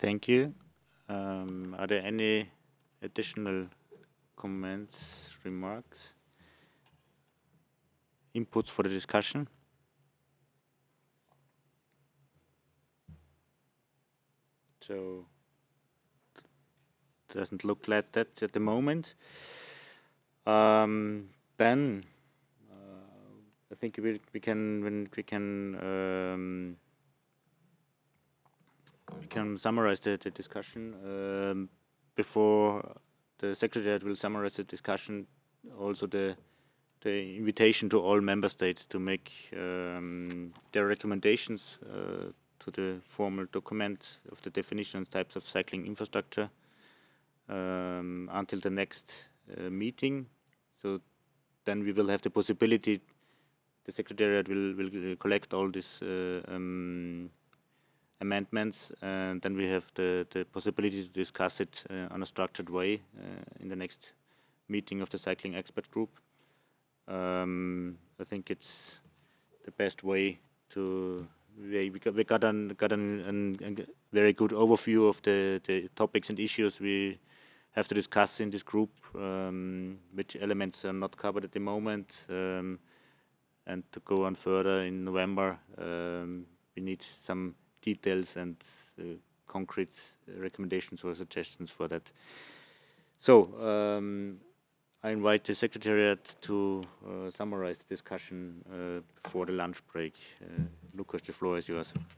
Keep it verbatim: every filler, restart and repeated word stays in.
Thank you. Um, are there any additional comments, remarks, inputs for the discussion? So doesn't look like that at the moment. Um, then uh, I think we, we can when we can um, we can summarize the, the discussion um, before the secretariat will summarize the discussion. Also the the invitation to all member states to make um, their recommendations uh, to the formal document of the definition and types of cycling infrastructure um, until the next uh, meeting. So then we will have the possibility, the Secretariat will, will collect all these uh, um, amendments, and then we have the, the possibility to discuss it uh, on a structured way uh, in the next meeting of the cycling expert group. Um, I think it's the best way to we we got, we got an got an, an, an very good overview of the, the topics and issues we have to discuss in this group, um, which elements are not covered at the moment, um, and to go on further in November, um, we need some details and uh, concrete recommendations or suggestions for that. So um, I invite the Secretariat to uh, summarize the discussion uh, before the lunch break. Uh, Lucas, the floor is yours.